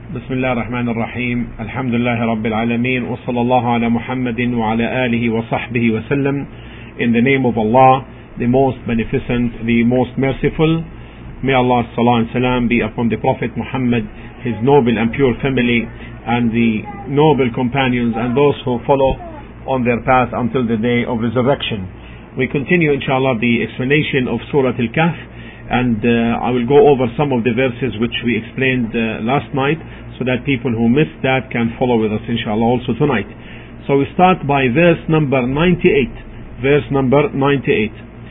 بسم الله الرحمن الرحيم. الحمد لله رب العالمين وصلى الله على محمد وعلى آله وصحبه وسلم. In the name of Allah, the most beneficent, the most merciful, may Allah's salah and salam be upon the Prophet Muhammad, his noble and pure family, and the noble companions and those who follow on their path until the day of resurrection. We continue inshallah the explanation of Surah Al-Kahf, and I will go over some of the verses which we explained last night, so that people who missed that can follow with us inshallah also tonight. So we start by verse number 98. Verse number 98.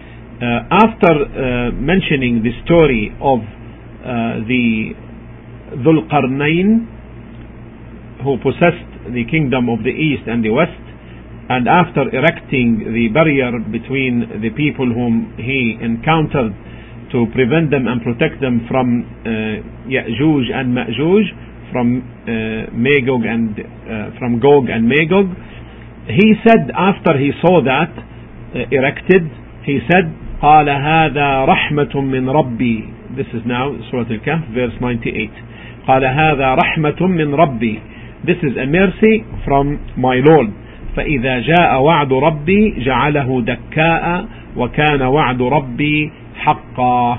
After mentioning the story of the Dhul Qarnayn, who possessed the kingdom of the east and the west, and after erecting the barrier between the people whom he encountered to prevent them and protect them from Ya'juj and Ma'juj, from Magog and from Gog and Magog, he said, after he saw that erected, he said, قال هذا رحمة من ربي. This is now Surah Al-Kahf, verse 98. قال هذا رحمة من ربي. This is a mercy from my Lord. فإذا جاء وعد ربي جعله دكاء وكان وعد ربي حقا.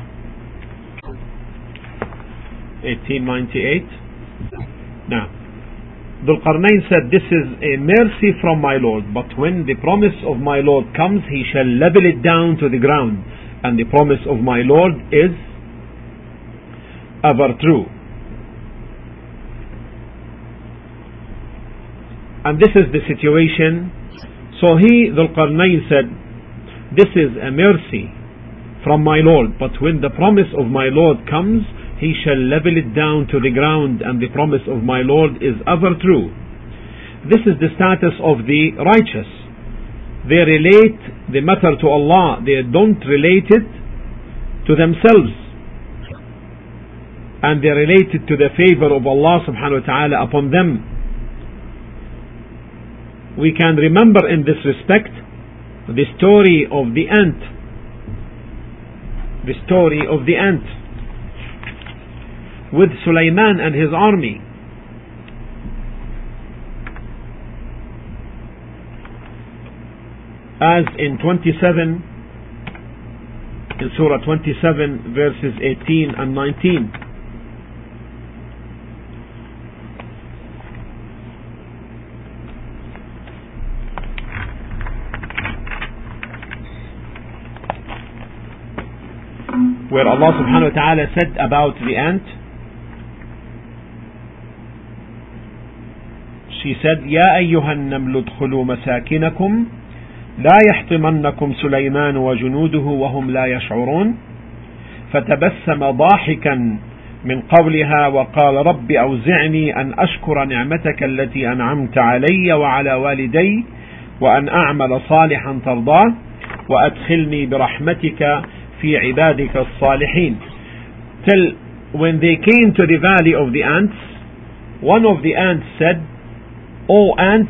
1898. Now, Dhul Qarnayn said, this is a mercy from my Lord, but when the promise of my Lord comes, he shall level it down to the ground, and the promise of my Lord is ever true. And this is the situation. So he, Dhul Qarnayn, said, this is a mercy from my Lord, but when the promise of my Lord comes, he shall level it down to the ground, and the promise of my Lord is ever true. This is the status of the righteous. They relate the matter to Allah. They don't relate it to themselves, and they relate it to the favor of Allah subhanahu wa ta'ala upon them. We can remember in this respect the story of the ant. The story of the ant with Sulaiman and his army. As in 27, in Surah 27, verses 18 and 19. Where Allah subhanahu wa ta'ala said about the ant, she said, يا أيها النمل ادخلوا مساكنكم لا يحطمنكم سليمان وجنوده وهم لا يشعرون فتبسم ضاحكا من قولها وقال رب أوزعني أن أشكر نعمتك التي أنعمت علي وعلى والدي وأن أعمل صالحا ترضاه وأدخلني برحمتك في عبادك الصالحين. Till when they came to the valley of the ants, one of the ants said, O ants,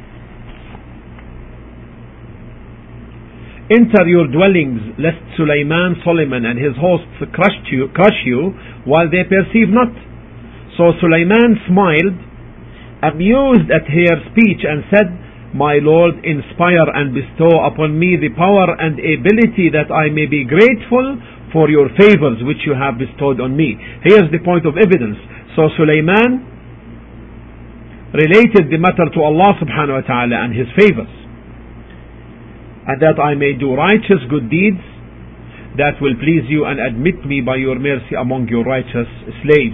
enter your dwellings, lest Solomon and his hosts crush you while they perceive not. So Sulaiman smiled, amused at her speech, and said, my Lord, inspire and bestow upon me the power and ability that I may be grateful for your favors which you have bestowed on me. Here's the point of evidence. So Sulaiman related the matter to Allah subhanahu wa ta'ala and his favors, and that I may do righteous good deeds that will please you and admit me by your mercy among your righteous slaves.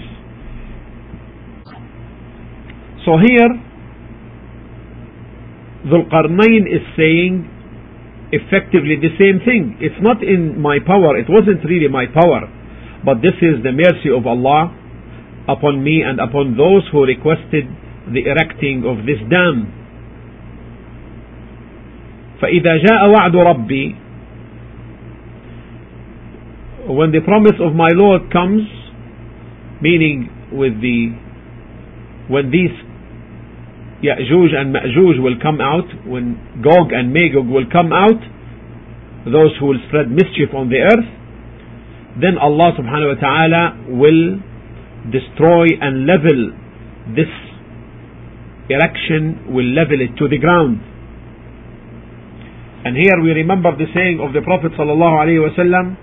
So here Dhul Qarnayn is saying effectively the same thing. It's not in my power, it wasn't really my power, but this is the mercy of Allah upon me and upon those who requested the erecting of this dam. فإذا جاء وعد ربي, when the promise of my Lord comes, meaning when these Ya'juj and Ma'juj will come out, when Gog and Magog will come out, those who will spread mischief on the earth, then Allah subhanahu wa ta'ala will destroy and level this erection will level it to the ground. And here we remember the saying of the Prophet sallallahu alaihi wasallam,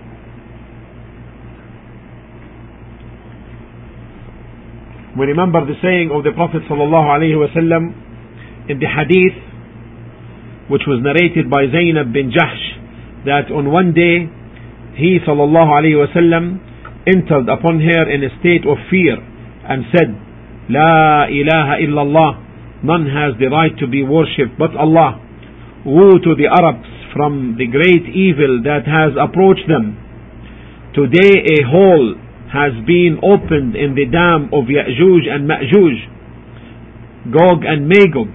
we remember the saying of the Prophet sallallahu alaihi wasallam in the hadith which was narrated by Zainab bin Jahsh, that on one day he sallallahu alaihi wasallam entered upon her in a state of fear and said, La ilaha illallah, none has the right to be worshipped but Allah. Woe to the Arabs from the great evil that has approached them. Today a hole has been opened in the dam of Ya'juj and Ma'juj, Gog and Magog.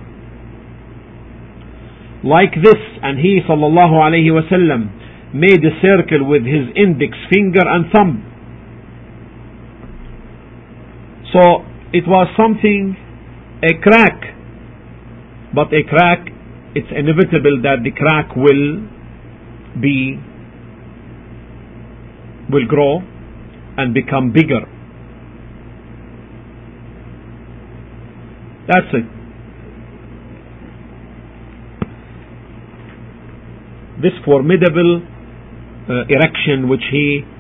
Like this, and he sallallahu alayhi wasallam made a circle with his index finger and thumb. So it was something, a crack, but a crack, it's inevitable that the crack will grow and become bigger. That's it. This formidable erection which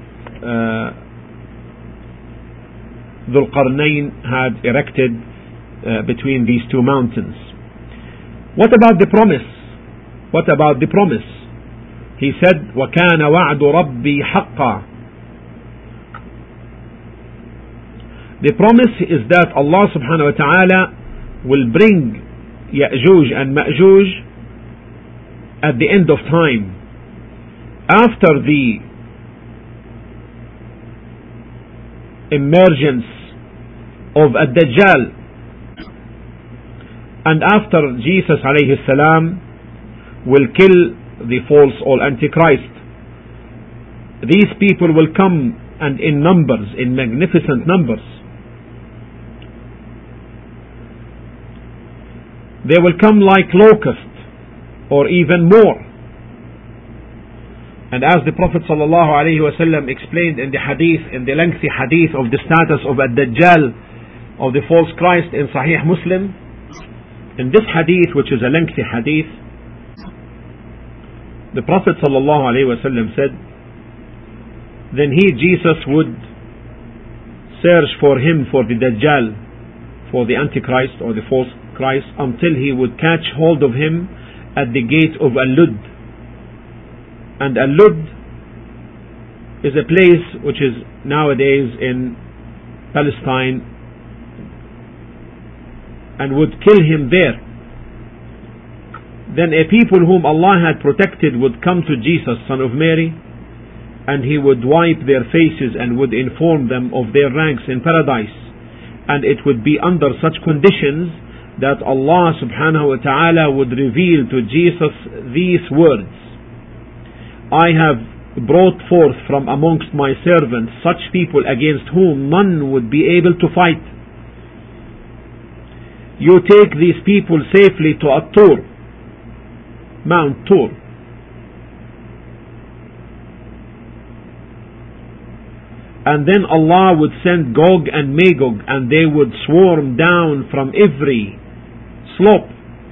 Dhul Qarnayn had erected between these two mountains. What about the promise? What about the promise? He said, وَكَانَ وَعْدُ رَبِّي حَقًّا. The promise is that Allah subhanahu wa ta'ala will bring Ya'juj and Ma'juj at the end of time, after the emergence of Ad-Dajjal, and after Jesus alayhi salam will kill the false or Antichrist. These people will come, and in numbers, in magnificent numbers. They will come like locusts, or even more. And as the Prophet sallallahu alaihi wasallam explained in the hadith, in the lengthy hadith of the status of Ad-Dajjal, of the false Christ in Sahih Muslim, in this hadith, which is a lengthy hadith, the Prophet sallallahu alaihi wasallam said, then he, Jesus, would search for him, for the Dajjal, for the Antichrist or the false Christ, until he would catch hold of him at the gate of Al-Lud. And Al-Lud is a place which is nowadays in Palestine, and would kill him there. Then a people whom Allah had protected would come to Jesus, son of Mary, and he would wipe their faces and would inform them of their ranks in paradise. And it would be under such conditions that Allah subhanahu wa ta'ala would reveal to Jesus these words: I have brought forth from amongst my servants such people against whom none would be able to fight. You take these people safely to At-Tur, Mount Tur. And then Allah would send Gog and Magog, and they would swarm down from every slope.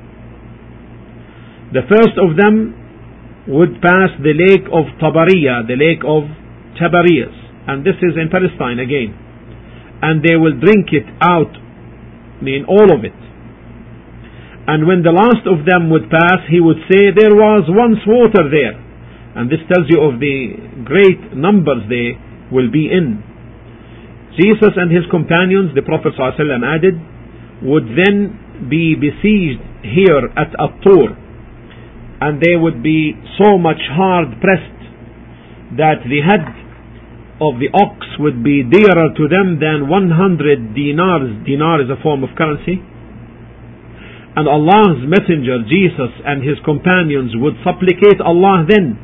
The first of them would pass the lake of Tabariya, the lake of Tiberias, and this is in Palestine again. And they will drink it out, all of it. And when the last of them would pass, he would say, there was once water there. And this tells you of the great numbers they will be in. Jesus and his companions, the Prophet ﷺ added, would then be besieged here at At-Tur, and they would be so much hard pressed that the head of the ox would be dearer to them than 100 dinars. Dinar is a form of currency. And Allah's messenger Jesus and his companions would supplicate Allah then.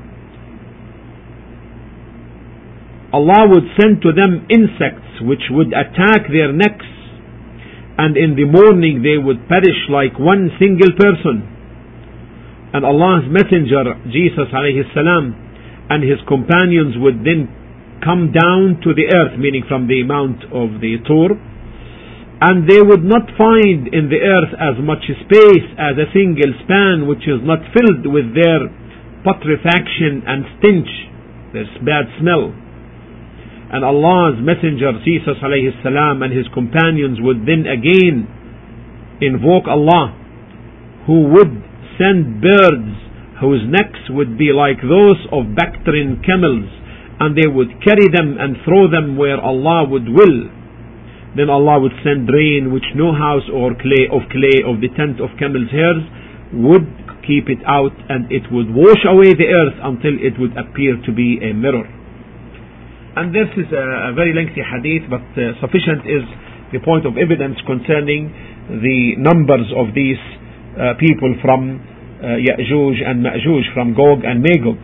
Allah would send to them insects which would attack their necks, and in the morning they would perish like one single person. And Allah's messenger Jesus alayhi salam and his companions would then come down to the earth, meaning from the mount of the Tur, and they would not find in the earth as much space as a single span which is not filled with their putrefaction and stench, their bad smell. And Allah's Messenger Jesus alayhi salam and his companions would then again invoke Allah, who would send birds whose necks would be like those of Bactrian camels, and they would carry them and throw them where Allah would will. Then Allah would send rain which no house or clay of the tent of camel's hairs would keep it out, and it would wash away the earth until it would appear to be a mirror. And this is a very lengthy hadith, but sufficient is the point of evidence concerning the numbers of these people from Ya'juj and Ma'juj, from Gog and Magog.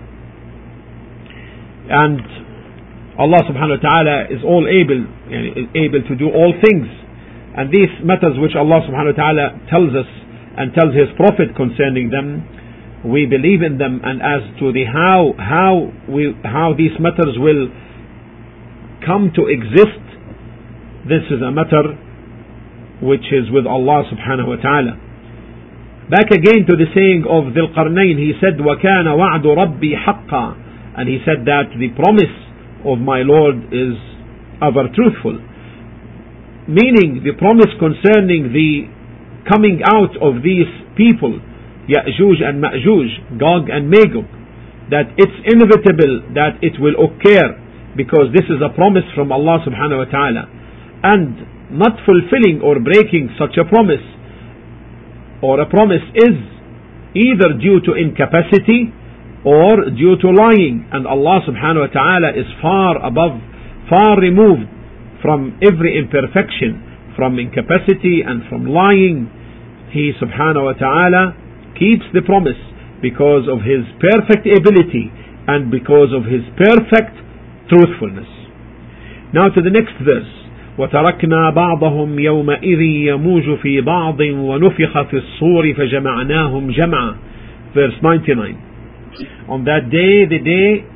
And Allah subhanahu wa ta'ala is able to do all things, and these matters which Allah subhanahu wa ta'ala tells us and tells his prophet concerning them, we believe in them. And as to the how these matters will come to exist, this is a matter which is with Allah subhanahu wa ta'ala. Back again to the saying of Dhul Qarnayn, he said, وَكَانَ وَعْدُ رَبِّي حَقًّا, and he said that the promise of my Lord is ever truthful, meaning the promise concerning the coming out of these people, Ya'juj and Ma'juj, Gog and Magog, that it's inevitable that it will occur, because this is a promise from Allah subhanahu wa ta'ala, and not fulfilling or breaking such a promise or a promise is either due to incapacity or due to lying, and Allah subhanahu wa ta'ala is far removed from every imperfection, from incapacity and from lying. He subhanahu wa ta'ala keeps the promise because of his perfect ability and because of his perfect truthfulness. Now to the next verse. وَتَرَكْنَا بَعْضَهُمْ يَوْمَئِذٍ يَمُوجُ فِي بَعْضٍ وَنُفِخَ فِي الصُّورِ فَجَمَعْنَاهُمْ جَمْعًا. Verse 99. On that day, the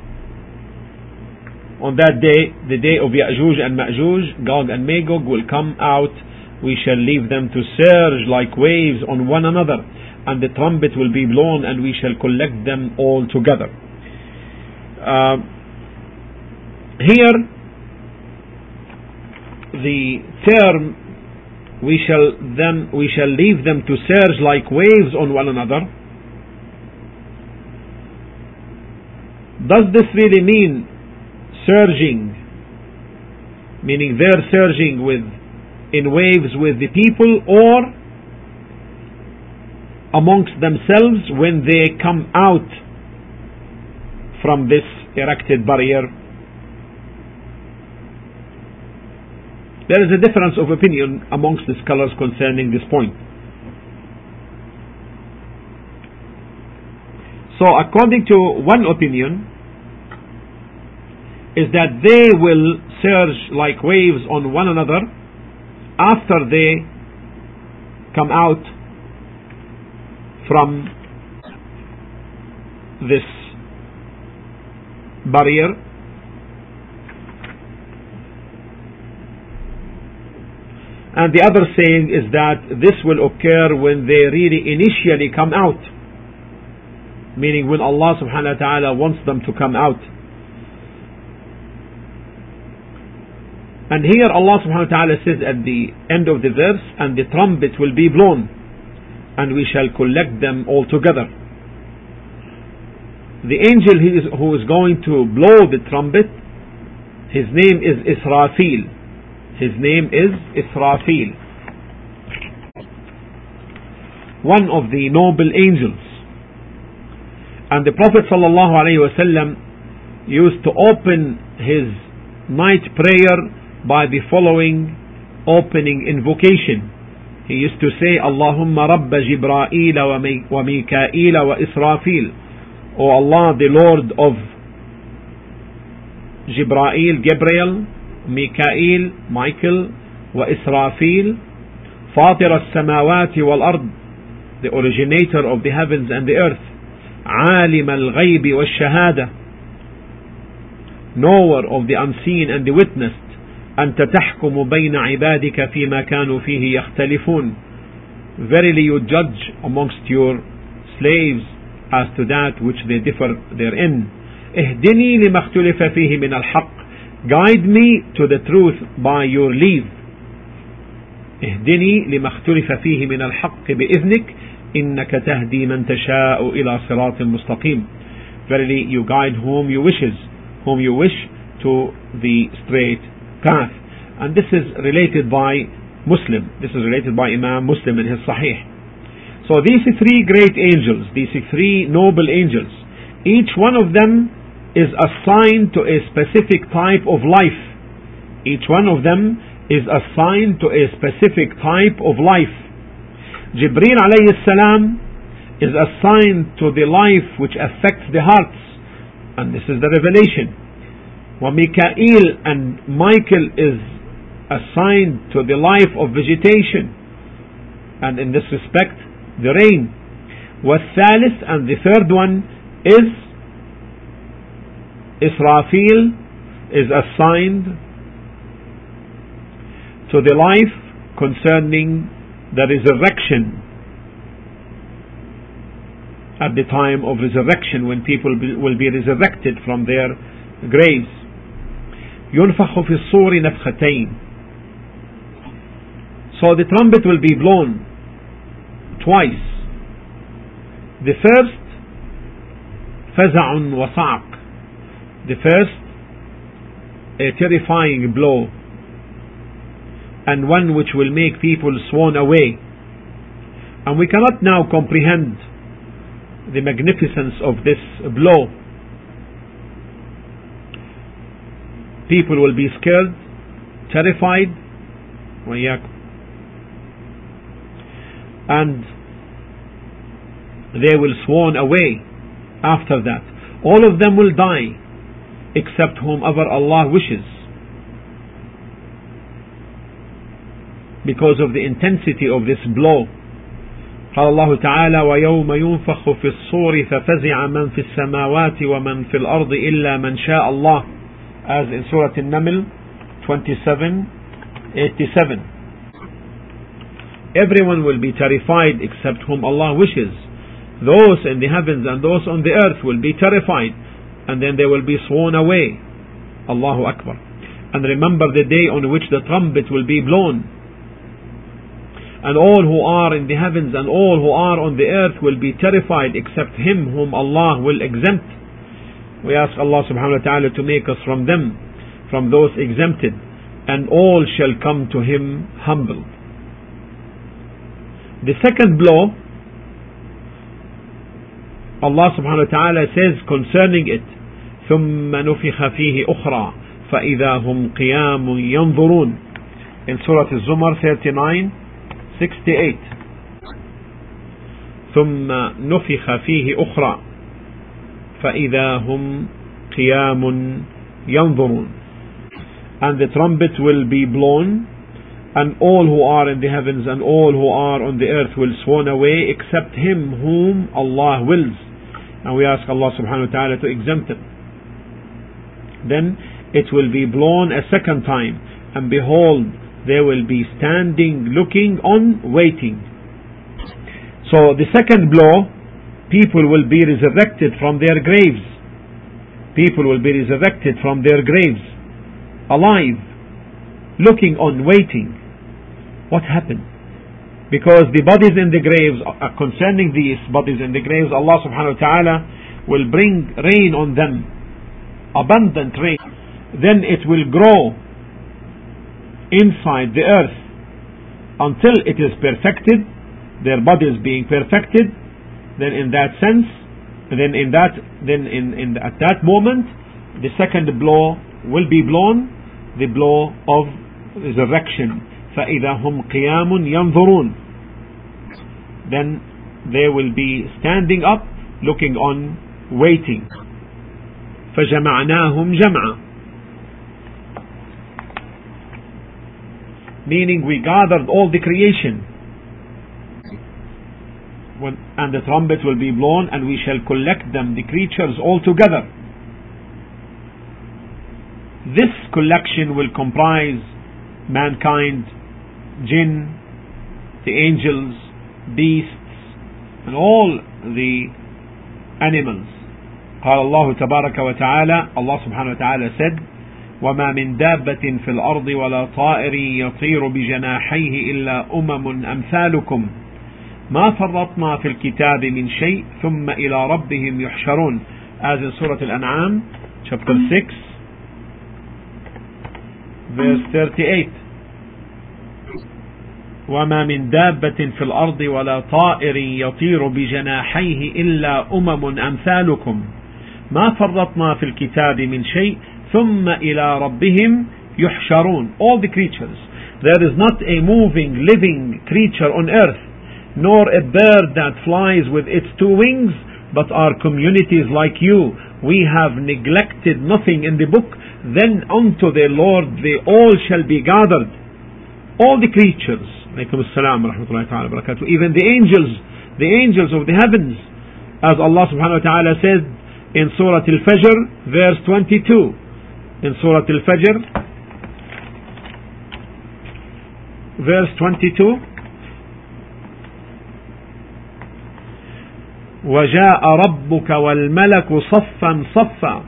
day of Ya'juj and Ma'juj, Gog and Magog will come out. We shall leave them to surge like waves on one another, and the trumpet will be blown, and we shall collect them all together. Here, the term we shall leave them to surge like waves on one another. Does this really mean surging, meaning they're surging in waves with the people, or amongst themselves when they come out from this erected barrier? There is a difference of opinion amongst the scholars concerning this point. So according to one opinion is that they will surge like waves on one another after they come out from this barrier. And the other saying is that this will occur when they really initially come out, meaning when Allah subhanahu wa ta'ala wants them to come out. And here Allah subhanahu wa ta'ala says at the end of the verse, and the trumpet will be blown, and we shall collect them all together. The angel who is going to blow the trumpet, his name is Israfil. His name is Israfil, one of the noble angels. And the Prophet sallallahu alaihi wasallam used to open his night prayer by the following opening invocation. He used to say, Allahumma Rabba Jibra'il wa Mika'il wa Israfil. O Allah, the Lord of Jibra'il, Gabriel, Mikael, Michael, wa Israfil, Fatir al-Samawati wal-Ard, the originator of the heavens and the earth, Alim al-Ghaybi wal-Shahada, knower of the unseen and the witnessed, أنت تحكم بين عبادك فيما كانوا فيه يختلفون. Verily you judge amongst your slaves as to that which they differ therein. اهدني لما اختلف فيه من الحق. Guide me to the truth by your leave. اهدني لما اختلف فيه من الحق بإذنك إنك تهدي من تشاء إلى صراط مستقيم. Verily you guide whom you wish to the straight path. And this is related by Muslim. This is related by Imam Muslim in his Sahih. So these three great angels, these three noble angels, each one of them is assigned to a specific type of life. Each one of them is assigned to a specific type of life. Jibreel alayhi salam is assigned to the life which affects the hearts, and this is the revelation. Mikael and Michael is assigned to the life of vegetation, and in this respect the rain. Thalith, and the third one is Israfil, is assigned to the life concerning the resurrection, at the time of resurrection, when people will be resurrected from their graves. ينفخ في الصور نفختين. So the trumpet will be blown twice. The first, فزع وصعق. The first, a terrifying blow, and one which will make people sworn away. And we cannot now comprehend the magnificence of this blow. People will be scared, terrified, and they will sworn away after that. All of them will die except whomever Allah wishes, because of the intensity of this blow. قال الله تعالى ويوم ينفخ في الصور ففزع من في السماوات ومن في الأرض إلا من شاء الله, as in Surah An-Naml 27:87. Everyone will be terrified except whom Allah wishes. Those in the heavens and those on the earth will be terrified, and then they will be sworn away. Allahu Akbar. And remember the day on which the trumpet will be blown, and all who are in the heavens and all who are on the earth will be terrified except him whom Allah will exempt. We ask Allah subhanahu wa ta'ala to make us from them, from those exempted, and all shall come to him humbled. The second blow, Allah subhanahu wa ta'ala says concerning it, ثُمَّ نُفِخَ فِيهِ أُخْرَى فَإِذَا هُمْ قِيَامٌ يَنْظُرُونَ, in Surah Al-Zumar 39:68. ثُمَّ نُفِخَ فِيهِ أُخْرَى فَإِذَا هُمْ قِيَامٌ يَنْظُرُونَ. And the trumpet will be blown, and all who are in the heavens and all who are on the earth will sworn away except him whom Allah wills. And we ask Allah subhanahu wa ta'ala to exempt them. Then it will be blown a second time, and behold, they will be standing, looking on, waiting. So the second blow, people will be resurrected from their graves. People will be resurrected from their graves, alive, looking on, waiting. What happened? Because the bodies in the graves, concerning these bodies in the graves, Allah subhanahu wa ta'ala will bring rain on them, abundant rain. Then it will grow inside the earth until it is perfected, their bodies being perfected. Then in that sense, at that moment, the second blow will be blown, the blow of resurrection. فَإِذَا هُمْ قِيَامٌ يَنْظُرُونَ. Then they will be standing up, looking on, waiting. فَجَمَعْنَاهُمْ جَمْعًا, meaning we gathered all the creation. And the trumpet will be blown, and we shall collect them, the creatures, all together. This collection will comprise mankind, jinn, the angels, beasts, and all the animals. قال الله تبارك وتعالى, Allah subhanahu wa ta'ala said, وَمَا مِن دَابَّةٍ فِي الْأَرْضِ وَلَا طَائِرٍ يَطِيرُ بِجَنَاحَيْهِ إِلَّا أُمَمٌ أَمْثَالُكُمْ مَا فَرَّطْنَا فِي الْكِتَابِ مِنْ شَيْءٍ ثُمَّ إِلَى رَبِّهِمْ يُحْشَرُونَ, as in Surah Al-An'am, chapter 6, verse 38. وَمَا مِن دَابَّةٍ فِي الْأَرْضِ وَلَا طَائِرٍ يَطِيرُ بِجَنَاحَيْهِ إِلَّا أُمَمٌ أَمْثَالُكُمْ مَا فَرَّطْنَا فِي الْكِتَابِ مِنْ شَيْءٍ ثُمَّ إِلَى رَبِّهِمْ يُحْشَرُونَ. All the creatures. There is not a moving, living creature on earth, nor a bird that flies with its two wings, but are communities like you. We have neglected nothing in the book. Then unto their Lord they all shall be gathered. All the creatures. Alaykum as-salam wa rahmatullahi ta'ala wa barakatuh. Even the angels of the heavens. As Allah subhanahu wa ta'ala said in Surah Al-Fajr, verse 22. In Surah Al-Fajr, verse 22. وَجَاءَ رَبُّكَ وَالْمَلَكُ صَفًّا صَفًّا.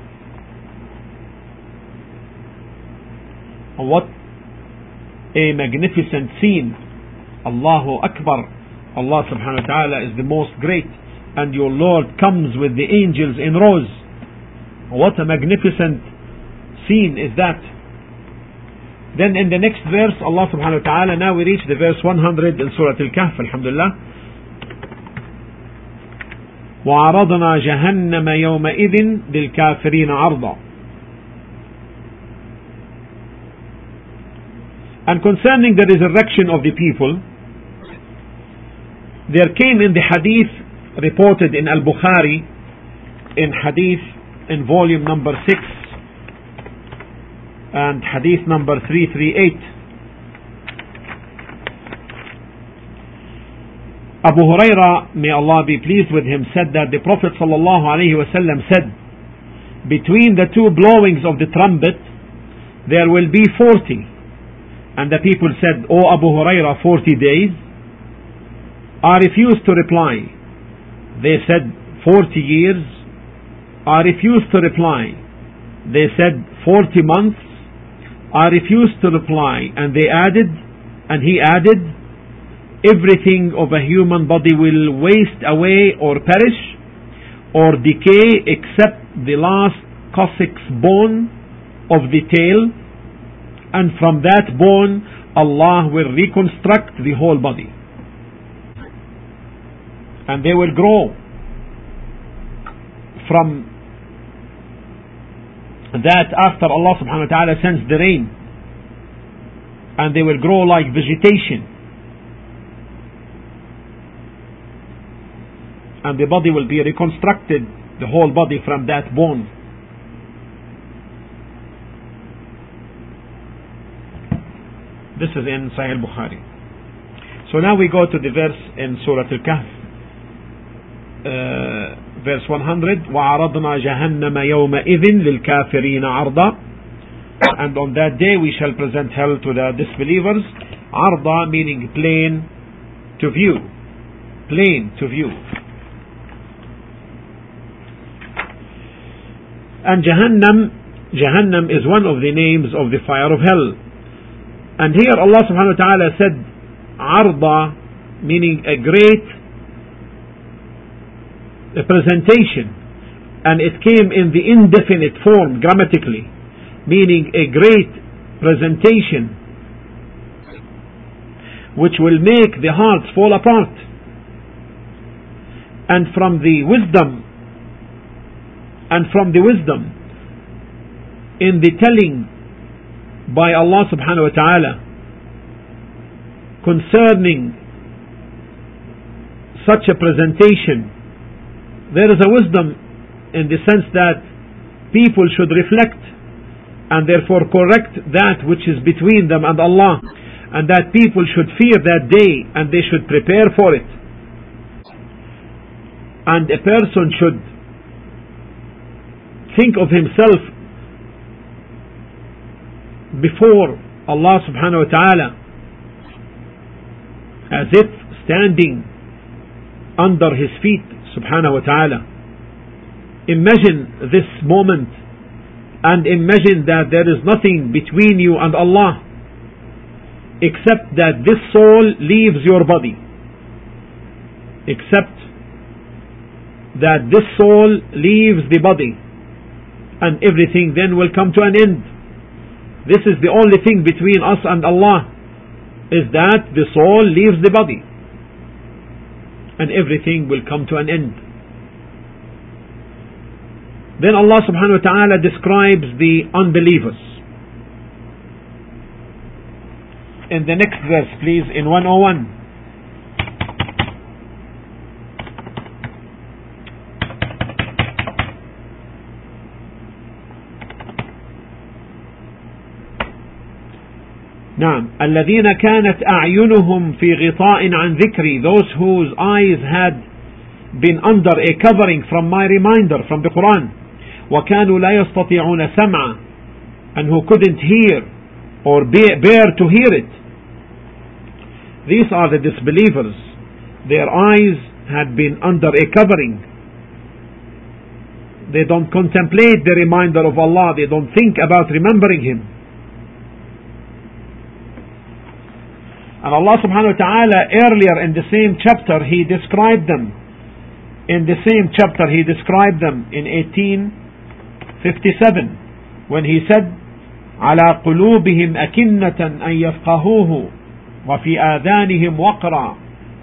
What a magnificent scene. Allahu Akbar. Allah subhanahu wa ta'ala is the most great, and your Lord comes with the angels in rows. What a magnificent scene is that. Then in the next verse, Allah subhanahu wa ta'ala, now we reach the verse 100 in Surah Al-Kahf, alhamdulillah. وَعَرَضْنَا جَهَنَّمَ يَوْمَئِذٍ لِلْكَافِرِينَ عَرْضًا. And concerning the resurrection of the people, there came in the hadith reported in Al-Bukhari, in hadith in volume number 6 and hadith number 338. Abu Huraira, may Allah be pleased with him, said that the Prophet sallallahu alaihi wasallam said, between the two blowings of the trumpet there will be 40. And the people said, O Abu Huraira, 40 days? I refused to reply. They said, 40 years? I refused to reply. They said, 40 months? I refused to reply. And he added, everything of a human body will waste away or perish or decay except the last coccyx bone of the tail, and from that bone Allah will reconstruct the whole body, and they will grow from that after Allah subhanahu wa ta'ala sends the rain, and they will grow like vegetation, and the body will be reconstructed, the whole body, from that bone. This is in Sahih Bukhari. So now we go to the verse in Surah Al-Kahf, verse 100. وَعَرَضْنَا جَهَنَّمَ يَوْمَئِذٍ لِلْكَافِرِينَ عَرْضًا. And on that day we shall present hell to the disbelievers. عَرْضًا meaning plain to view. Plain to view. And Jahannam is one of the names of the fire of hell. And here Allah subhanahu wa ta'ala said Arda, meaning a great presentation, and it came in the indefinite form grammatically, meaning a great presentation which will make the hearts fall apart. And from the wisdom in the telling by Allah subhanahu wa ta'ala concerning such a presentation, there is a wisdom in the sense that people should reflect and therefore correct that which is between them and Allah, and that people should fear that day and they should prepare for it, and a person should think of himself before Allah subhanahu wa ta'ala, as if standing under His feet subhanahu wa ta'ala. Imagine this moment, and imagine that there is nothing between you and Allah except that this soul leaves your body, except that this soul leaves the body, and everything then will come to an end. This is the only thing between us and Allah, is that the soul leaves the body, and everything will come to an end. Then Allah subhanahu wa ta'ala describes the unbelievers. In the next verse, please, in 101. نعم الذين كانت أعينهم في غطاء عن ذكري, those whose eyes had been under a covering from my reminder from the Quran, وكانوا لا يستطيعون سمعا, and who couldn't hear or bear to hear it. These are the disbelievers. Their eyes had been under a covering. They don't contemplate the reminder of Allah. They don't think about remembering Him. And Allah subhanahu wa ta'ala earlier in the same chapter He described them. In the same chapter He described them in 1857 when He said على قلوبهم أكنة أن يفقهوه وفي آذانهم وقرا.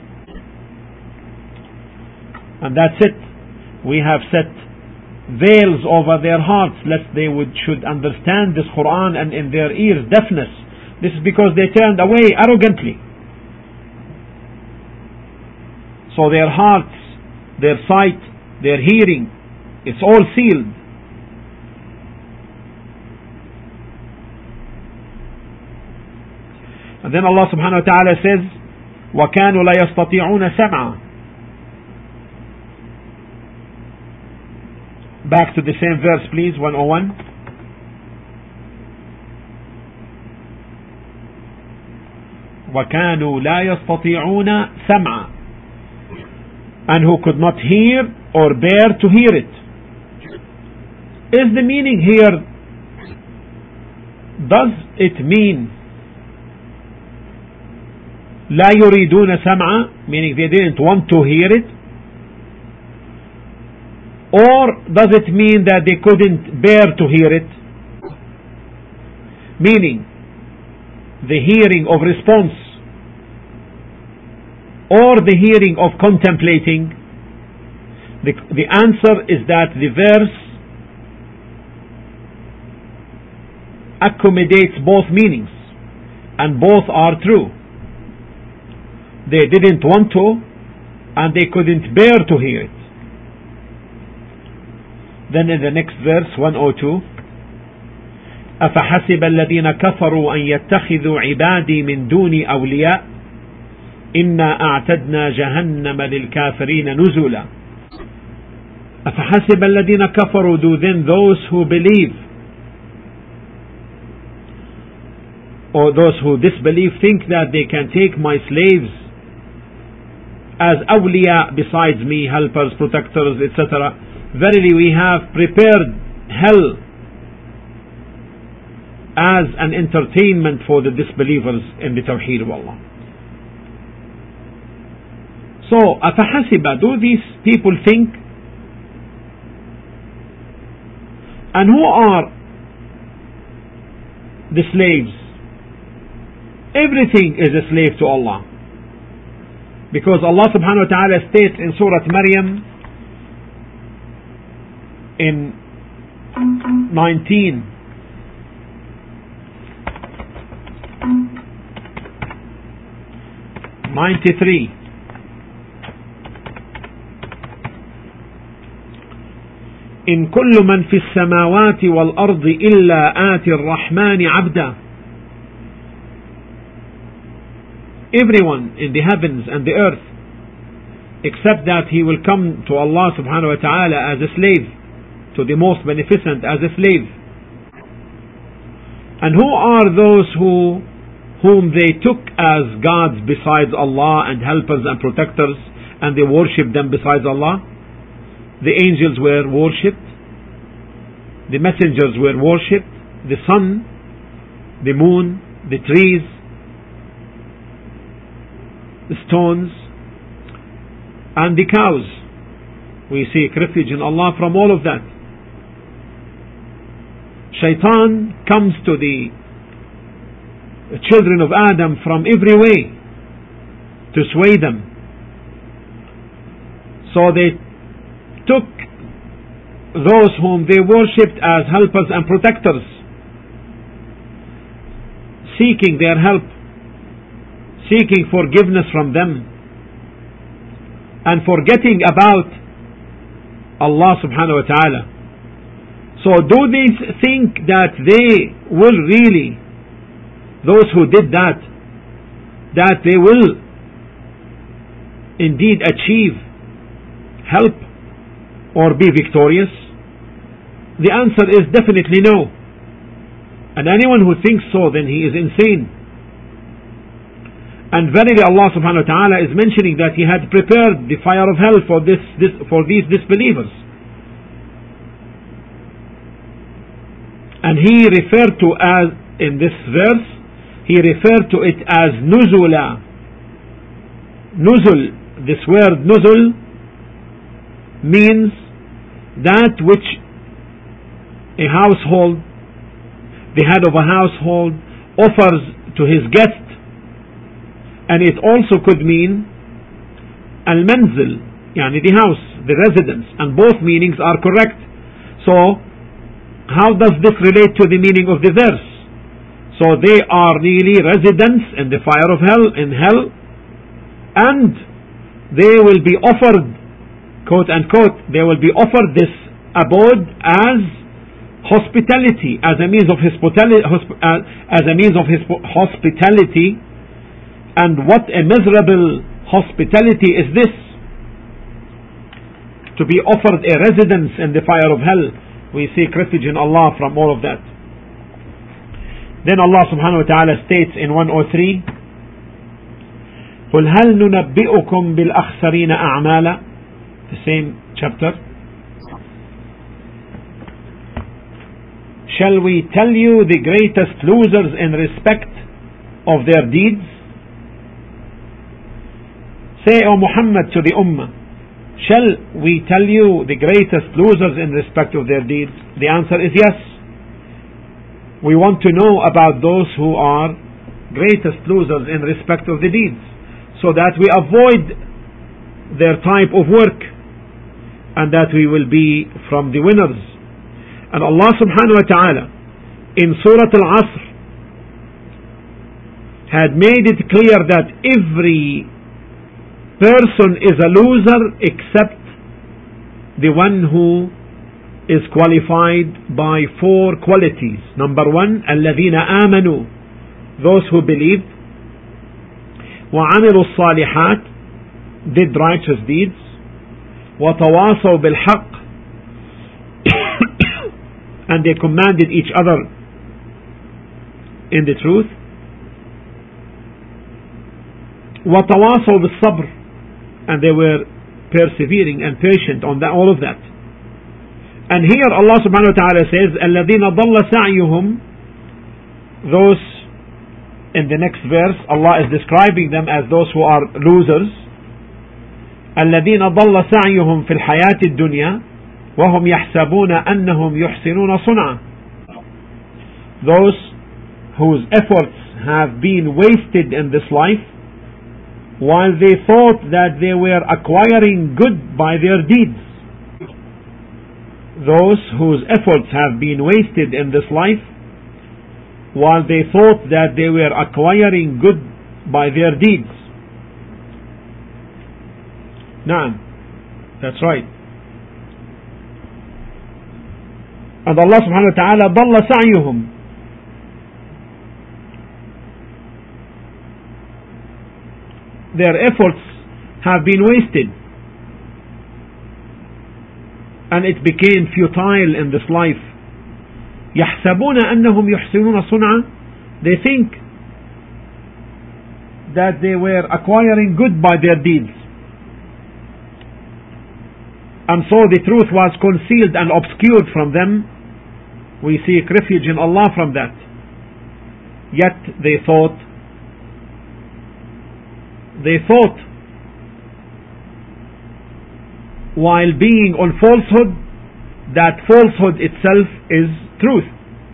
And that's it. We have set veils over their hearts lest they should understand this Quran, and in their ears deafness. This is because they turned away arrogantly. So their hearts, their sight, their hearing, it's all sealed. And then Allah subhanahu wa ta'ala says وَكَانُوا لَا يَسْتَطِيعُونَ سَمْعًا. Back to the same verse please, 101. وَكَانُوا لَا يَسْتَطِيعُونَ سَمْعًا, and who could not hear or bear to hear it. Is the meaning here, does it mean لا يريدون سمعا, meaning they didn't want to hear it? Or does it mean that they couldn't bear to hear it? Meaning the hearing of response or the hearing of contemplating? The answer is that the verse accommodates both meanings, and both are true. They didn't want to, and they couldn't bear to hear it. Then in the next verse, 102, أفحسب الذين كفروا أن يتخذوا عبادي من دوني أولياء إنا أعتدنا جهنم للكافرين نزلا. أفحسب الذين كفروا, do then those who believe or those who disbelieve think that they can take my slaves as awliya besides me, helpers, protectors, etc. Verily we have prepared hell as an entertainment for the disbelievers in the Tawheed of Allah. So, أَفَحَسِبَ, do these people think? And who are the slaves? Everything is a slave to Allah. Because Allah subhanahu wa ta'ala states in Surah Maryam in 19, إن كل من في السماوات والأرض إلا آتي الرحمن عبدا. Everyone in the heavens and the earth, except that he will come to Allah subhanahu wa ta'ala as a slave, to the most beneficent as a slave. And who are those whom they took as gods besides Allah and helpers and protectors, and they worshipped them besides Allah? The angels were worshipped, the messengers were worshipped, the sun, the moon, the trees, the stones, and the cows. We seek refuge in Allah from all of that. Shaitan comes to the children of Adam from every way to sway them. So they took those whom they worshipped as helpers and protectors, seeking their help, seeking forgiveness from them, and forgetting about Allah subhanahu wa ta'ala. So do they think that they will really, those who did that they will indeed achieve help or be victorious? The answer is definitely no. And anyone who thinks so, then he is insane. And verily Allah subhanahu wa ta'ala is mentioning that He had prepared the fire of hell for these disbelievers. And He referred to as, in this verse, He referred to it as nuzula. Nuzul, this word nuzul means that which a household, the head of a household, offers to his guest. And it also could mean al-manzil, yani the house, the residence, and both meanings are correct. So how does this relate to the meaning of the verse? So they are really residents in the fire of hell, in hell, and they will be offered, quote unquote, they will be offered this abode as hospitality, as a means of hospitality. And what a miserable hospitality is this, to be offered a residence in the fire of hell. We seek refuge in Allah from all of that. Then Allah subhanahu wa ta'ala states in 103, قُلْ هَلْ نُنَبِّئُكُمْ بِالْأَخْسَرِينَ أَعْمَالًا, the same chapter. Shall we tell you the greatest losers in respect of their deeds? Say, O Muhammad, to the Ummah, shall we tell you the greatest losers in respect of their deeds? The answer is yes. We want to know about those who are greatest losers in respect of the deeds, so that we avoid their type of work, and that we will be from the winners. And Allah subhanahu wa ta'ala in Surah Al-Asr had made it clear that every person is a loser except the one who is qualified by 4 qualities. Number 1, الَّذِينَ آمَنُوا, those who believed, وَعَمِلُوا الصَّالِحَاتِ, did righteous deeds, وَتَوَاصَوْا بِالْحَقِّ, and they commanded each other in the truth, وَتَوَاصَوْا بِالصَّبْرِ, and they were persevering and patient on that, all of that. And here Allah subhanahu wa ta'ala says, الَّذِينَ ضَلَّ سَعْيُهُمْ, those, in the next verse Allah is describing them as those who are losers. الَّذِينَ ضَلَّ سَعْيُهُمْ فِي الْحَيَاةِ الدُّنْيَا وَهُمْ يَحْسَبُونَ أَنَّهُمْ يُحْسِنُونَ صُنْعًا, those whose efforts have been wasted in this life, while they thought that they were acquiring good by their deeds. Those whose efforts have been wasted in this life, while they thought that they were acquiring good by their deeds. Naam, that's right. And Allah subhanahu wa ta'ala ضَلَّ سَعْيُهُمْ, their efforts have been wasted, and it became futile in this life, يحسبون أنهم يحسنون صنعا. They think that they were acquiring good by their deeds, and so the truth was concealed and obscured from them. We seek refuge in Allah from that. Yet they thought while being on falsehood that falsehood itself is truth.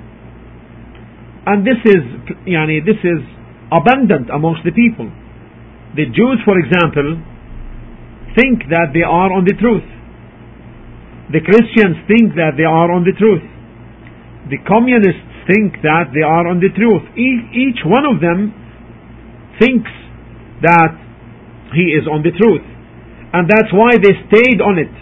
And this is abundant amongst the people. The Jews, for example, think that they are on the truth. The Christians think that they are on the truth. The communists think that they are on the truth. Each one of them thinks that he is on the truth, and that's why they stayed on it.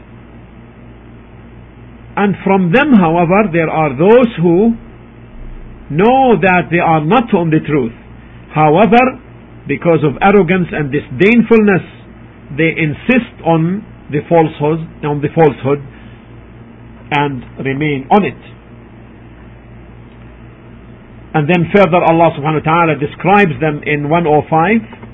And from them, however, there are those who know that they are not on the truth. However, because of arrogance and disdainfulness, they insist on the falsehood and remain on it. And then further Allah subhanahu wa ta'ala describes them in 105.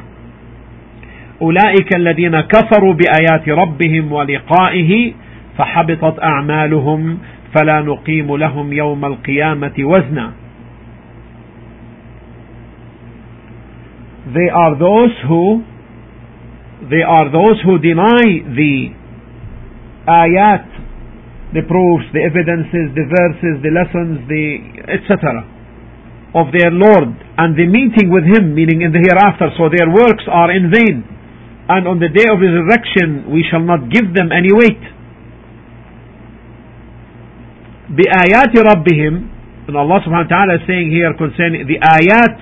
أولئك الذين كفروا بآيات ربهم ولقائه فحبطت أعمالهم فلا نقيم لهم يوم القيامة وزنا. They are those who deny the ayat, the proofs, the evidences, the verses, the lessons, the etc. of their Lord, and the meeting with Him, meaning in the hereafter. So their works are in vain, and on the day of resurrection we shall not give them any weight. بآيات ربهم, and Allah subhanahu wa ta'ala is saying here concerning the ayat,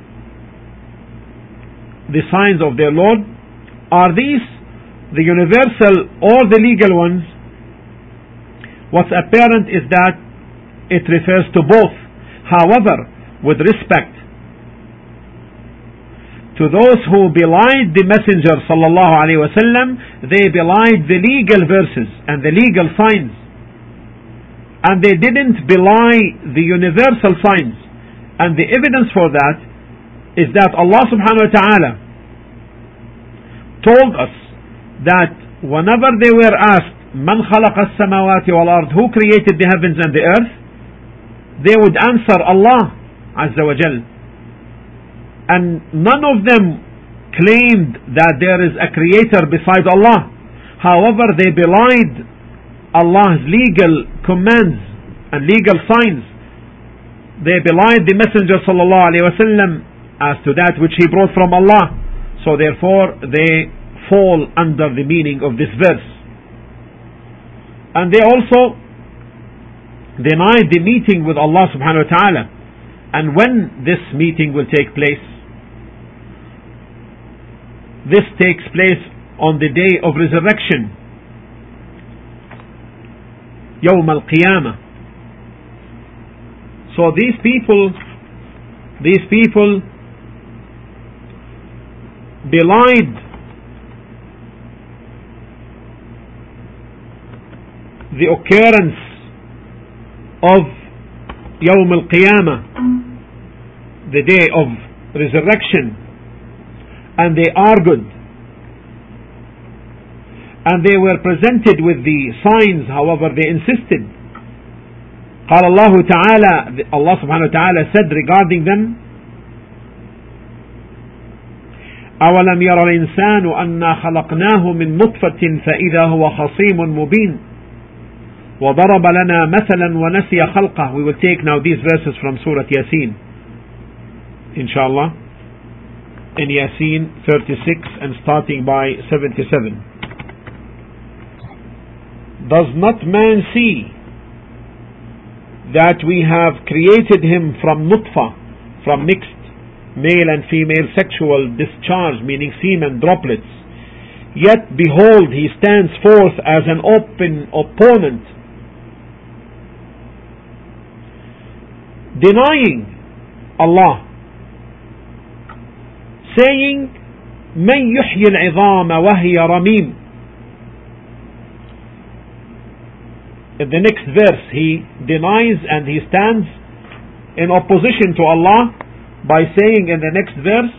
the signs of their Lord, are these the universal or the legal ones? What's apparent is that it refers to both. However, with respect to those who belied the Messenger sallallahu alaihi wasallam, they belied the legal verses and the legal signs, and they didn't belie the universal signs. And the evidence for that is that Allah subhanahu wa ta'ala told us that whenever they were asked, Man khalaqa as-samawati wal ard, who created the heavens and the earth, they would answer Allah azza wa jal. And none of them claimed that there is a creator besides Allah. However, they belied Allah's legal commands and legal signs. They belied the Messenger sallallahu alaihi wasallam as to that which he brought from Allah. So therefore they fall under the meaning of this verse. And they also denied the meeting with Allah subhanahu wa ta'ala. And when this meeting will take place, this takes place on the day of resurrection, Yawm al-Qiyamah. So these people belied the occurrence of Yawm al-Qiyamah, the day of resurrection, and they argued, and they were presented with the signs. However, they insisted. قال الله تعالى, Allah subhanahu wa ta'ala said regarding them, أولم ير الإنسان أنا خلقناه من نطفة فإذا هو خصيم مبين وضرب لنا مثلا ونسي خلقه. We will take now these verses from Surah Yasin, inshallah, in Yasin 36 and starting by 77. Does not man see that we have created him from nutfa, from mixed male and female sexual discharge, meaning semen droplets? Yet behold, he stands forth as an open opponent, denying Allah, saying, من يحيي العظام وهي رميم. in the next verse he denies and he stands in opposition to Allah by saying in the next verse,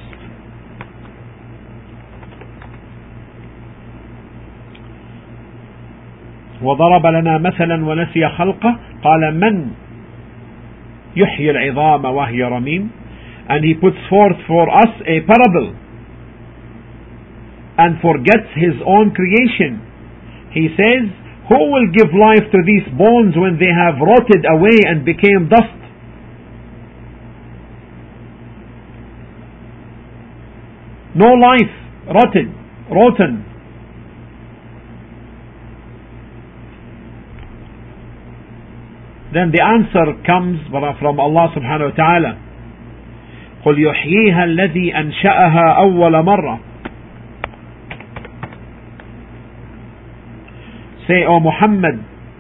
وضرب لنا مثلا ونسي خلقه قال من يحيي العظام وهي رميم, and he puts forth for us a parable and forgets his own creation. He says, who will give life to these bones when they have rotted away and became dust? No life, rotten. Then the answer comes from Allah subhanahu wa ta'ala. قل يحييها الذي أنشأها أول مرة. Say, O Muhammad,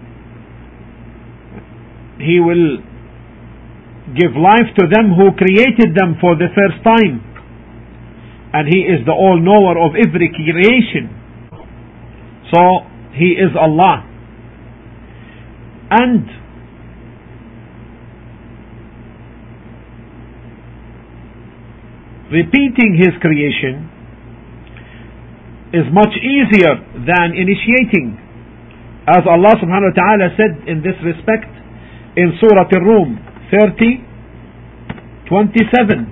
He will give life to them who created them for the first time, and He is the all-knower of every creation. So He is Allah. And repeating His creation is much easier than initiating, as Allah subhanahu wa ta'ala said in this respect in Surah Ar-Rum 30:27,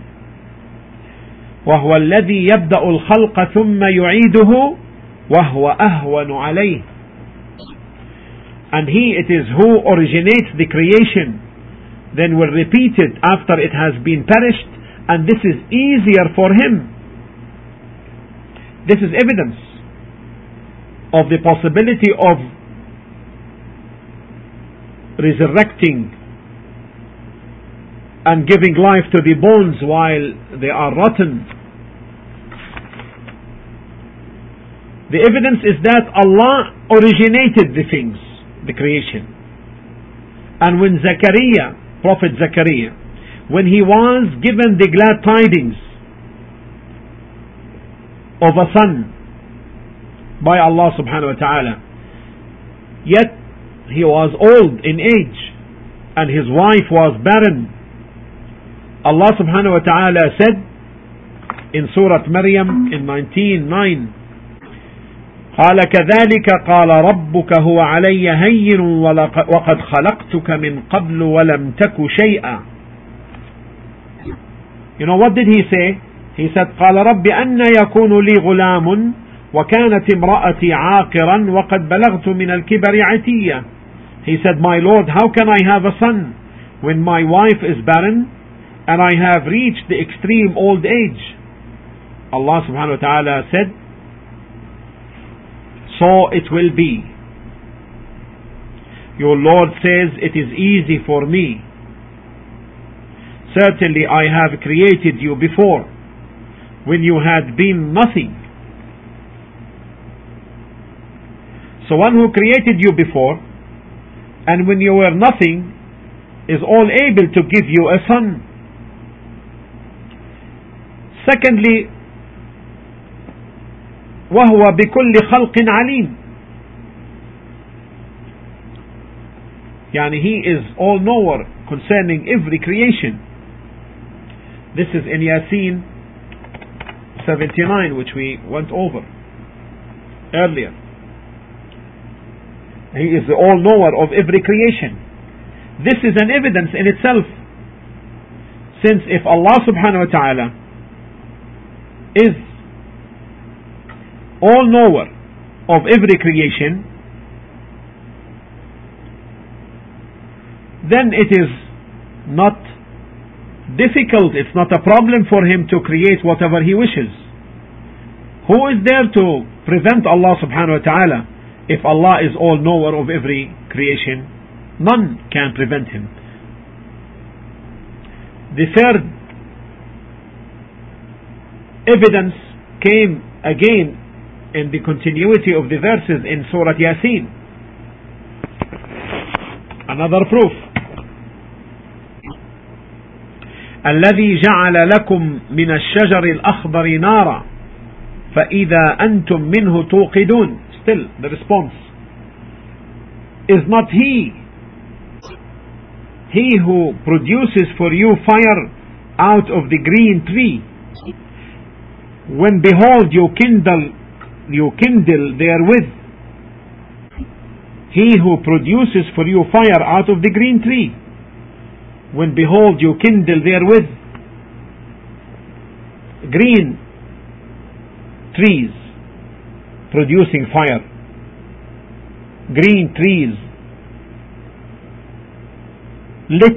وهو الذي يبدأ الخلق ثم يعيده وهو أهون عليه. And He it is who originates the creation, then will repeat it after it has been perished, and this is easier for Him. This is evidence of the possibility of resurrecting and giving life to the bones while they are rotten. The evidence is that Allah originated the things, the creation. And when Prophet Zakaria, when he was given the glad tidings of a son by Allah subhanahu wa ta'ala, yet he was old in age and his wife was barren, Allah subhanahu wa ta'ala said in Surah Maryam in 19:9, قال كذلك قال ربك هو علي هين وقد خلقتك من قبل ولم تك شيئا. You know what did he say? He said قال رب أن يكون لي غلام وكانت امرأتي عاقرا وقد بلغت من الكبر عتيا. He said, my Lord, how can I have a son when my wife is barren and I have reached the extreme old age? Allah subhanahu wa ta'ala said, so it will be. Your Lord says, it is easy for me. Certainly I have created you before when you had been nothing. So one who created you before and when you were nothing is all able to give you a son. Secondly, وهو بكل خلق عليم. يعني he is all knower concerning every creation. This is in Yasin 79, which we went over earlier. He is the all knower of every creation. This is an evidence in itself, since if Allah subhanahu wa ta'ala is all knower of every creation, then it is not difficult, it's not a problem for Him to create whatever He wishes. Who is there to prevent Allah subhanahu wa ta'ala? If Allah is all knower of every creation, none can prevent Him. The third evidence came again in the continuity of the verses in Surah Yasin. Another proof. الذي جعل لكم من الشجر الأخضر نارا فإذا أنتم منه توقدون. Still the response. is not He who produces for you fire out of the green tree, when behold you kindle therewith. He who produces for you fire out of the green tree, when behold you kindle therewith. Green trees producing fire, green trees lit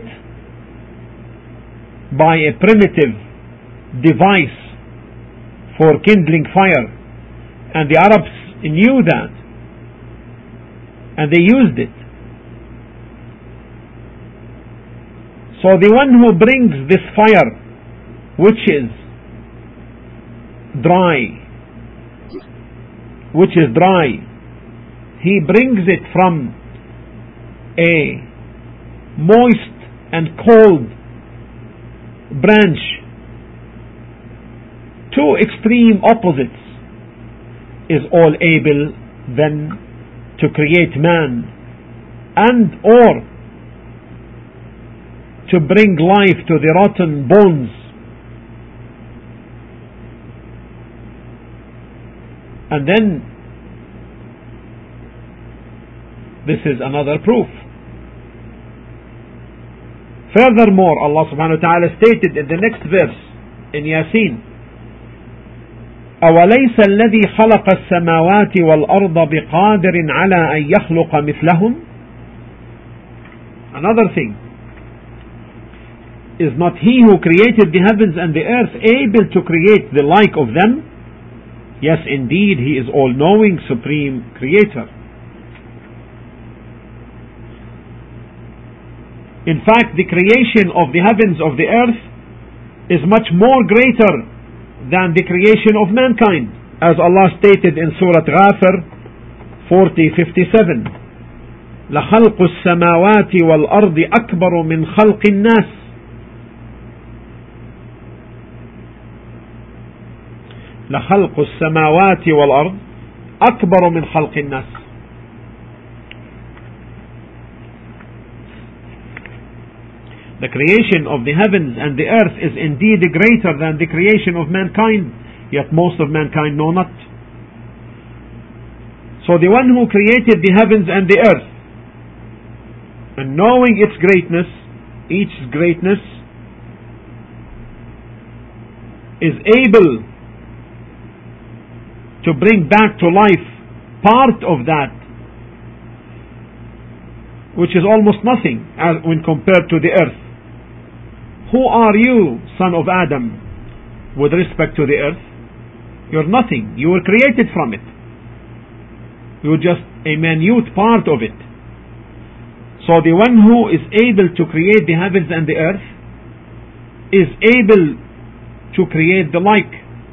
by a primitive device for kindling fire, and the Arabs knew that and they used it. So the one who brings this fire, which is dry, he brings it from a moist and cold branch, two extreme opposites, is all able then to create man and or to bring life to the rotten bones. And then this is another proof. Furthermore, Allah subhanahu wa ta'ala stated in the next verse in Yasin, أَوَلَيْسَ الَّذِي خَلَقَ السَّمَاوَاتِ وَالْأَرْضَ بِقَادِرٍ عَلَىٰ أَن يَخْلُقَ مِثْلَهُمْ. Another thing, is not He who created the heavens and the earth able to create the like of them? Yes, indeed, He is all-knowing, supreme creator. In fact, the creation of the heavens, of the earth, is much more greater than the creation of mankind, as Allah stated in Surah Ghafir 40:57. لَخَلْقُ السَّمَاوَاتِ وَالْأَرْضِ أَكْبَرُ مِنْ خَلْقِ النَّاسِ. لَخَلْقُ السَّمَاوَاتِ وَالْأَرْضِ أَكْبَرُ مِنْ خَلْقِ النَّاسِ. The creation of the heavens and the earth is indeed greater than the creation of mankind, yet most of mankind know not. So the one who created the heavens and the earth, and knowing its greatness, each greatness, is able to bring back to life part of that which is almost nothing as when compared to the earth. Who are you, son of Adam, with respect to the earth? You're nothing. You were created from it. You're just a minute part of it. So the one who is able to create the heavens and the earth is able to create the like.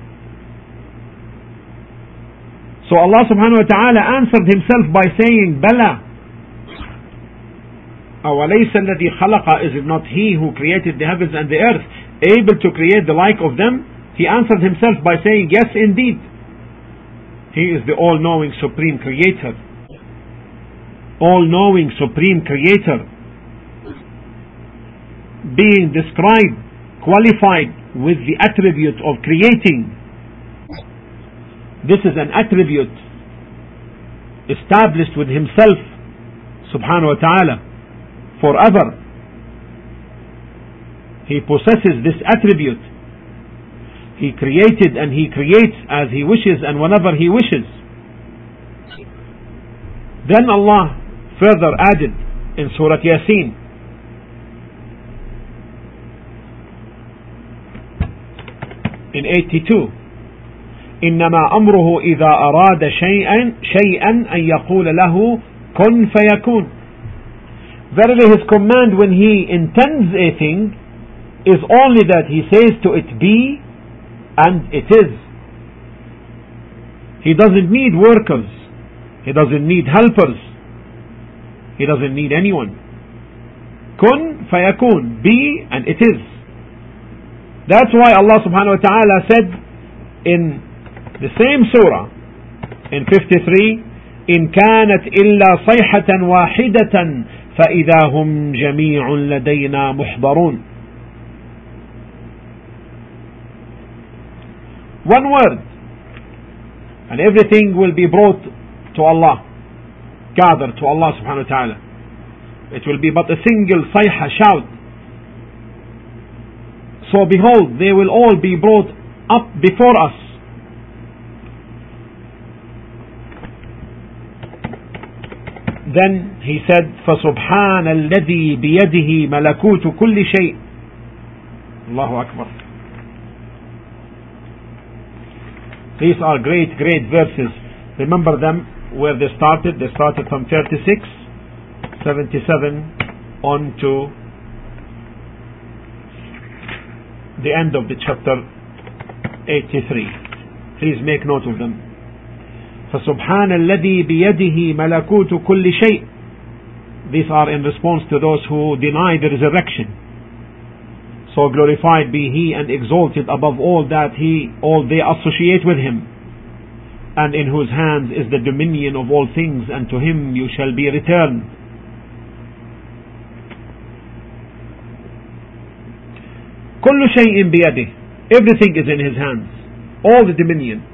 So Allah subhanahu wa ta'ala answered Himself by saying, Bala. أَوَلَيْسَ الَّذِي خَلَقَ, is it not He who created the heavens and the earth able to create the like of them? He answered Himself by saying, yes, indeed. He is the all-knowing supreme creator. All-knowing supreme creator, being described, qualified with the attribute of creating. This is an attribute established with Himself subhanahu wa ta'ala forever. He possesses this attribute. He created and He creates as He wishes and whenever He wishes. Then Allah further added in Surah Yasin, in 82, إنما أمره إذا أراد شيئا أن يقول له كن فيكون. Verily His command when He intends a thing is only that He says to it be, and it is. He doesn't need workers. He doesn't need helpers. He doesn't need anyone. Kun fayakun, be, and it is. That's why Allah subhanahu wa ta'ala said in the same surah, in 53, إن كانت إلا صيحة واحدة فإذا هم جميع لدينا محضرون. One word and everything will be brought to Allah, gathered to Allah subhanahu wa ta'ala. It will be but a single sayha, shout. So behold, they will all be brought up before us. Then he said, فَسُبْحَانَ الَّذِي بِيَدِهِ مَلَكُوتُ كُلِّ شَيْءٍ. Allahu Akbar. These are great verses. Remember them where they started. They started from 36, 77 on to the end of the chapter 83. Please make note of them. فَسُبْحَانَ الَّذِي بِيَدِهِ مَلَكُوتُ كُلِّ شَيْءٍ. These are in response to those who deny the resurrection. So glorified be He and exalted above all that all they associate with Him, and in whose hands is the dominion of all things, and to Him you shall be returned. كل شيء بيده. Everything is in His hands. All the dominion.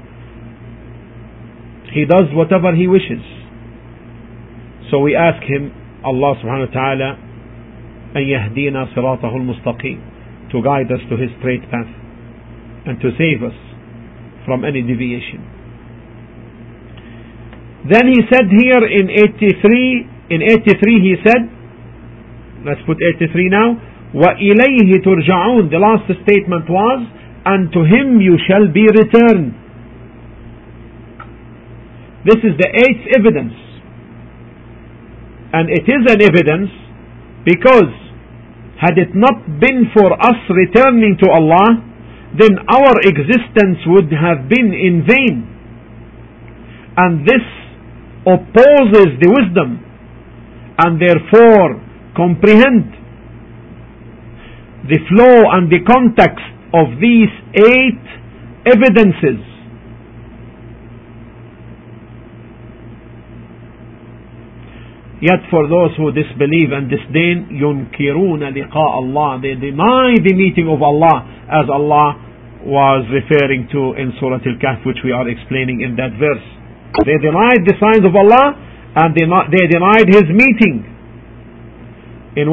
He does whatever He wishes. So we ask Him, Allah subhanahu wa ta'ala, أن يهدينا صراطه المستقيم, to guide us to His straight path and to save us from any deviation. Then He said here in 83 He said, let's put 83 now, وَإِلَيْهِ تُرْجَعُونَ. The last statement was, and to Him you shall be returned. This is the 8th evidence, and it is an evidence because had it not been for us returning to Allah, then our existence would have been in vain. And this opposes the wisdom, and therefore comprehend the flow and the context of these 8 evidences. Yet for those who disbelieve and disdain, يُنْكِرُونَ لِقَاءَ اللَّهِ. They deny the meeting of Allah, as Allah was referring to in Surah Al-Kahf, which we are explaining in that verse. They denied the signs of Allah, and they denied His meeting. In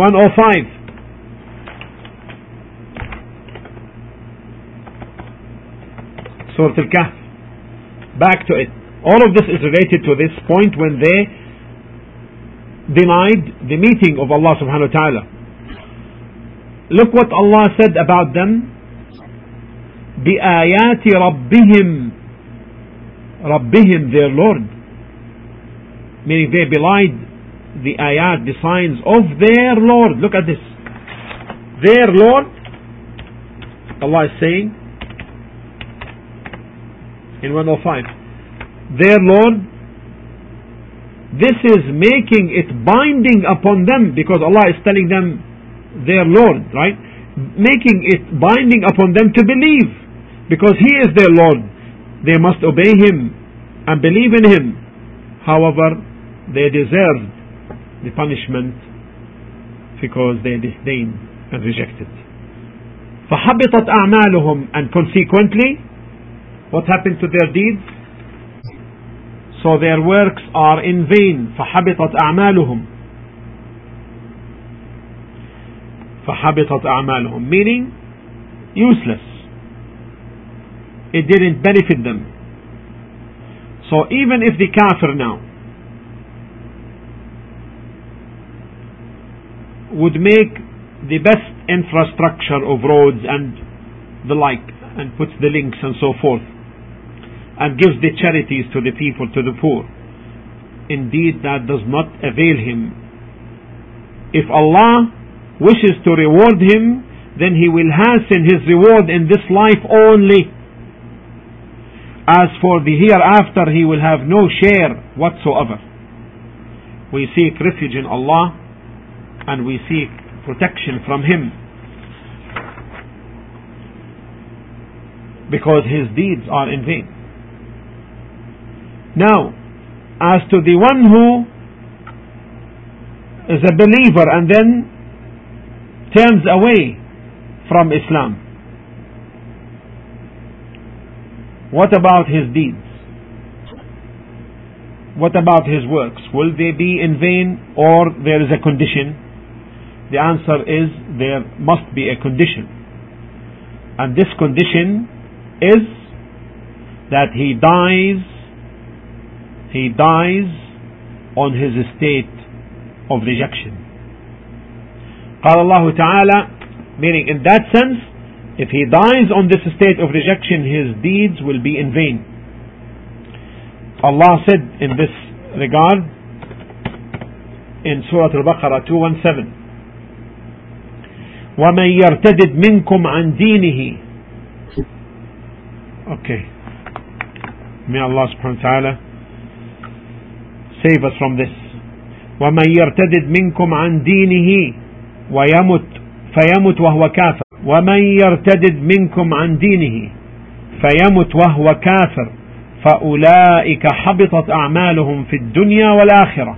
105, Surah Al-Kahf. Back to it. All of this is related to this point when they denied the meeting of Allah subhanahu wa ta'ala. Look what Allah said about them. بِآيَاتِ رَبِّهِمْ. Rabbihim, their Lord. Meaning they belied the ayat, the signs of their Lord. Look at this. Their Lord, Allah is saying in 105, their Lord, this is making it binding upon them, because Allah is telling them their Lord, right? Making it binding upon them to believe, because He is their Lord. They must obey Him and believe in Him. However, they deserved the punishment because they disdained and rejected. فَحَبِطَتْ أَعْمَالُهُمْ. And consequently, what happened to their deeds? So their works are in vain. فَحَبِطَتْ أَعْمَالُهُمْ. فَحَبِطَتْ أَعْمَالُهُمْ, meaning useless. It didn't benefit them. So even if the kafir now would make the best infrastructure of roads and the like, and puts the links and so forth, and gives the charities to the people, to the poor, indeed that does not avail him. If Allah wishes to reward him, then He will hasten His reward in this life only. As for the hereafter, he will have no share whatsoever. We seek refuge in Allah, and we seek protection from Him, because his deeds are in vain. Now, as to the one who is a believer and then turns away from Islam. What about his deeds? What about his works? Will they be in vain, or there is a condition? The answer is there must be a condition. And this condition is that he dies on his state of rejection. قال الله تعالى, meaning in that sense, if he dies on this state of rejection, his deeds will be in vain. Allah said in this regard in Surah Al-Baqarah 217, وَمَنْ يَرْتَدِدْ مِنْكُمْ عَنْ دِينِهِ. Okay. May Allah subhanahu wa ta'ala save us from this. وَمَنْ يَرْتَدِدْ مِنْكُمْ عَنْ دِينِهِ فيمت وهو كافر ومن يرتدد منكم عن دينه فيمت وهو كافر فأولئك حبطت أعمالهم في الدنيا والآخرة.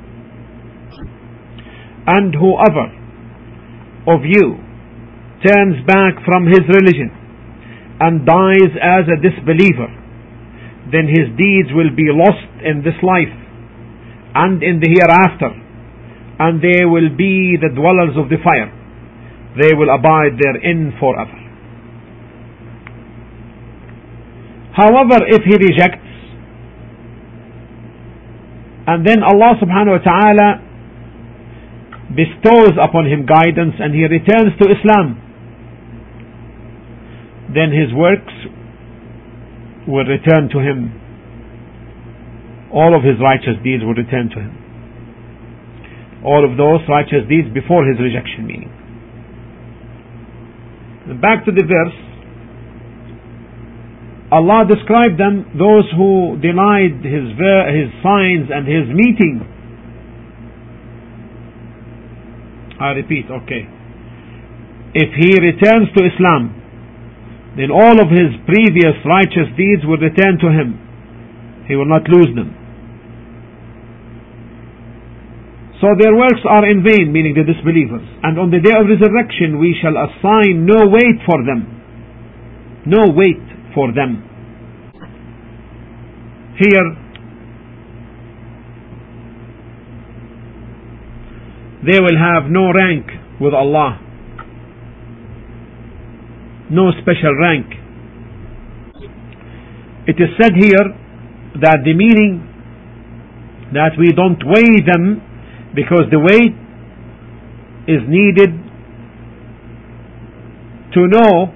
And whoever of you turns back from his religion and dies as a disbeliever, then his deeds will be lost in this life and in the hereafter, and they will be the dwellers of the fire. They will abide therein forever. However, if he rejects, and then Allah subhanahu wa ta'ala bestows upon him guidance and he returns to Islam, then his works will return to him. All of his righteous deeds will return to him. All of those righteous deeds before his rejection, meaning. Back to the verse, Allah described them, those who denied his signs and his meeting. I repeat, okay. If he returns to Islam, then all of his previous righteous deeds will return to him. He will not lose them. So their works are in vain, meaning the disbelievers. And on the day of resurrection we shall assign no weight for them. No weight for them. Here, they will have no rank with Allah. No special rank. It is said here that the meaning that we don't weigh them, because the weight is needed to know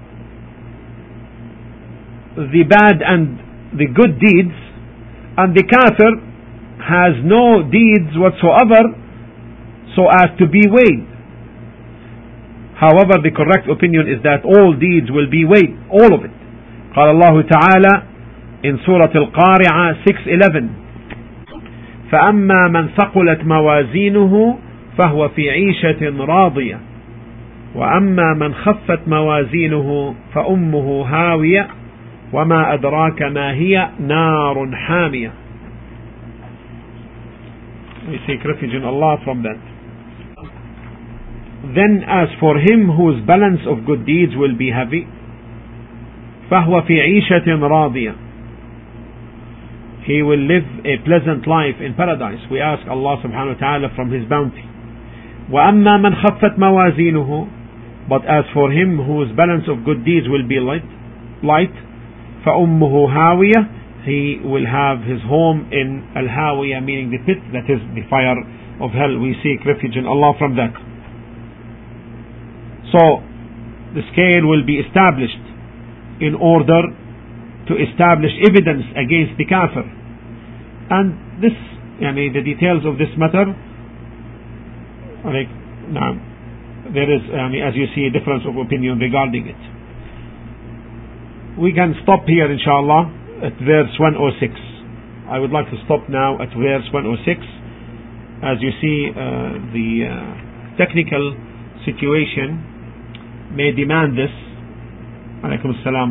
the bad and the good deeds, and the kafir has no deeds whatsoever so as to be weighed. However, the correct opinion is that all deeds will be weighed, all of it. قال الله تعالى in Surah Al-Qari'ah 6:11, فأما من ثقلت موازينه فهو في عيشة راضية وأما من خفت موازينه فأمه هاوية وما أدراك ما هي نار حامية. We seek refuge in Allah from that. Then as for him whose balance of good deeds will be heavy, فهو في عيشة راضية, he will live a pleasant life in paradise. We ask Allah subhanahu wa ta'ala from his bounty. وَأَمَّا مَنْ خَفَّتْ مَوَازِينُهُ, but as for him whose balance of good deeds will be light, فَأُمُّهُ هَاوِيَةٌ, he will have his home in Al-Hawiyah, meaning the pit, that is the fire of hell. We seek refuge in Allah from that. So the scale will be established in order to establish evidence against the kafir. And this, the details of this matter, there is, as you see, a difference of opinion regarding it. We can stop here, inshallah, at verse 106. I would like to stop now at verse 106. As you see, the technical situation may demand this. Alaykum as-salam.